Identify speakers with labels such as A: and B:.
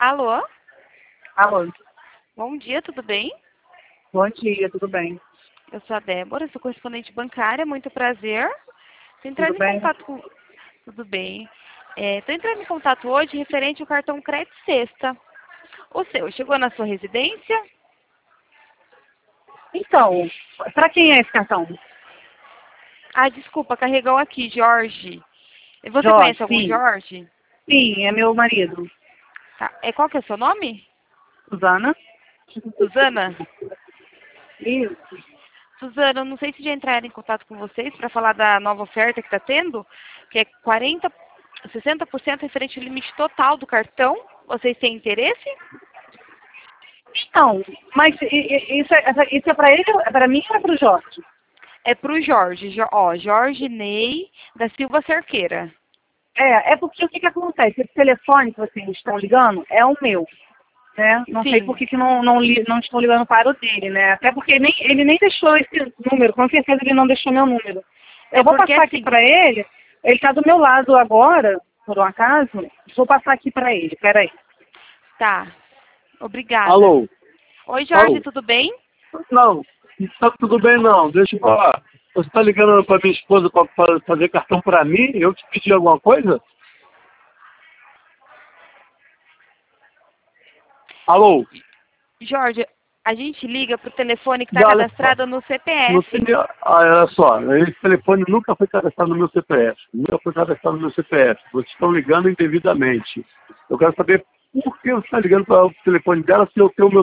A: Alô?
B: Alô,
A: Bom dia, tudo bem?
B: bom dia, tudo bem?
A: Eu sou a Débora, sou correspondente bancária, muito prazer. Estou entrando
B: Tudo
A: em
B: bem?
A: contato com... Tudo bem. Estou entrando em contato hoje referente ao cartão Crédito Sexta. O seu, chegou na sua residência?
B: Então, para quem é esse cartão?
A: Ah, desculpa, carregou aqui, Jorge. Você
B: Jorge,
A: conhece algum
B: sim.
A: Jorge?
B: Sim, é meu marido.
A: Tá. Qual que é o seu nome?
B: Suzana?
A: Suzana?
B: Isso.
A: Suzana, eu não sei se já entraram em contato com vocês para falar da nova oferta que está tendo, que é 60% referente ao limite total do cartão. Vocês têm interesse?
B: Então, mas isso é para ele, é para mim ou é para o Jorge?
A: É para o Jorge, Jorge Ney da Silva Cerqueira.
B: É porque o que acontece? Esse telefone que vocês estão ligando é o meu, né? Não sei por
A: Sim,
B: que não estão ligando para o dele, né? Até porque ele nem deixou esse número, com certeza ele não deixou meu número.
A: é
B: Eu vou
A: porque
B: passar aqui
A: assim,
B: para ele está do meu lado agora, por um acaso, vou passar aqui para ele, peraí.
A: tá, obrigada.
C: Alô?
A: Oi, Jorge,
C: Alô?
A: tudo bem?
C: Não, não tá tudo bem não. Deixa eu falar. Você está ligando para minha esposa para fazer cartão para mim? Eu te pedi alguma coisa? Alô?
A: Jorge, a gente liga para o telefone que está
C: Não, olha só.
A: cadastrado no
C: Não
A: CPF.
C: tem, olha só, esse telefone nunca foi cadastrado no meu CPF. Nunca foi cadastrado no meu CPF. Vocês estão ligando indevidamente. Eu quero saber por que você está ligando para o telefone dela se eu tenho o meu